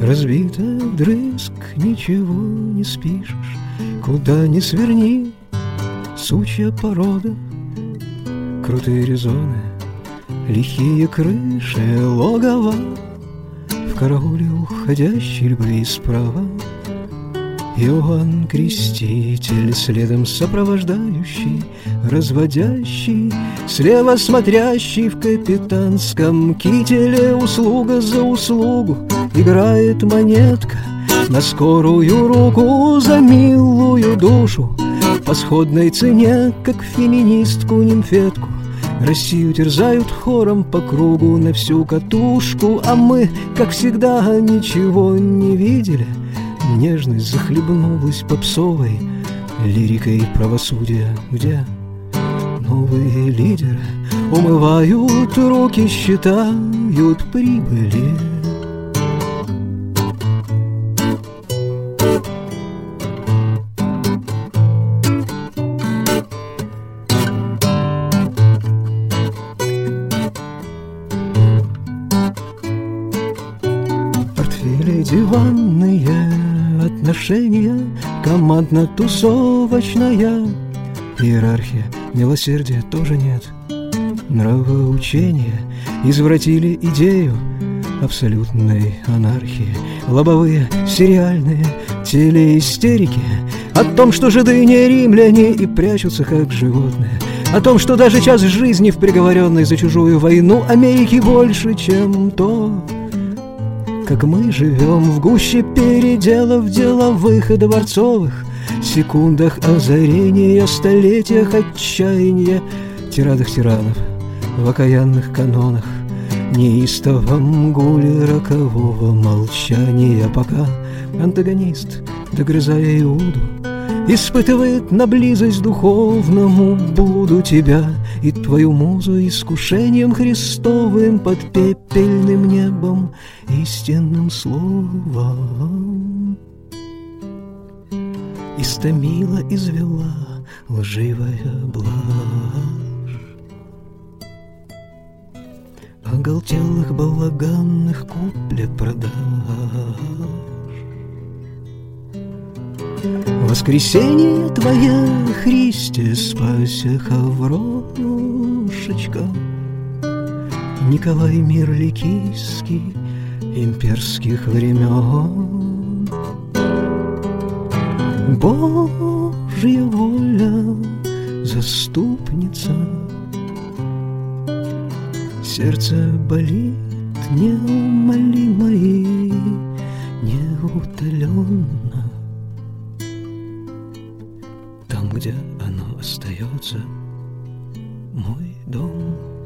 Разбито вдрызг, ничего не спишешь, куда ни сверни, сучья порода, крутые резоны, лихие крыши, логово, в карауле уходящей любви справа Иоанн Креститель, следом сопровождающий, разводящий, слева смотрящий в капитанском кителе. Услуга за услугу играет монетка на скорую руку, за милую душу по сходной цене, как феминистку-нимфетку. Россию терзают хором по кругу на всю катушку, а мы, как всегда, ничего не видели. Нежность захлебнулась попсовой лирикой правосудия, где новые лидеры умывают руки, считают прибыли. Портфели диванные, отношения командно-тусовочная, иерархия, милосердия тоже нет. Нравоучения извратили идею абсолютной анархии. Лобовые, сериальные телеистерики о том, что жиды не римляне и прячутся как животные, о том, что даже час жизни в приговоренной за чужую войну Америки больше, чем то, как мы живем в гуще переделов деловых и дворцовых, секундах озарения, столетиях отчаяния, тирадах тиранов, в окаянных канонах, неистовом гуле рокового молчания, пока антагонист, догрызая Иуду, испытывает на близость духовному Будду тебя и твою музу искушением Христовым под пепельным небом истинным словом. Истомила, извела лживая блажь оголтелых балаганных куплет-продаж. Воскресенье твое, Христе, спася, Хаврошечка, Николай Мирликийский имперских времен. Божья воля, заступница, сердце болит неумолимо и неутоленно. Там, где оно остается, мой дом.